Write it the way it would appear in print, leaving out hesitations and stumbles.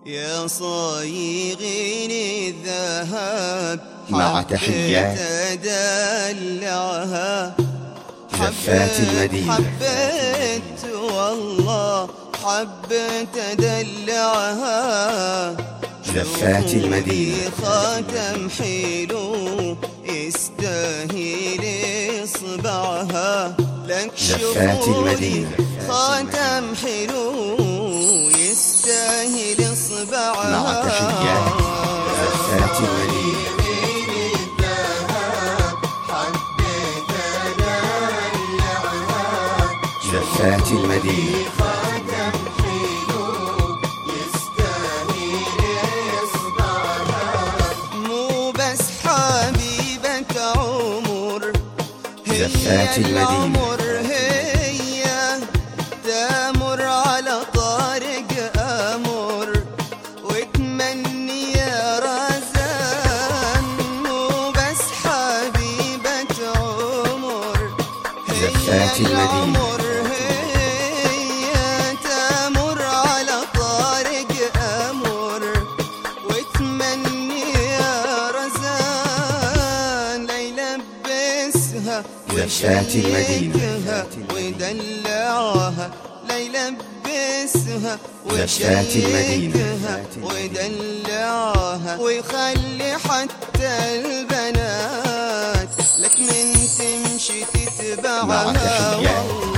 يا صايغين الذهب مع تحيات تدلعها زفات المدينة. حبيت والله حبيت أدلعها زفات المدينة. خاتم حلو يستاهل إصبعها لك زفات المدينة. خاتم حلو يستاهل إصبعها مع تحيات زفات المدينة. زفات المدينة. مو بس حبيبة عمر زفات المدينة. هي تمر على طارق أمر وتمني يا رزان. مو بس حبيبة عمر زفات المدينة. زفات المدينة ودلعها ليلبسها زفات المدينة. ودلعها ويخلي حتى البنات لك من تمشي مع تتبعها. تحيات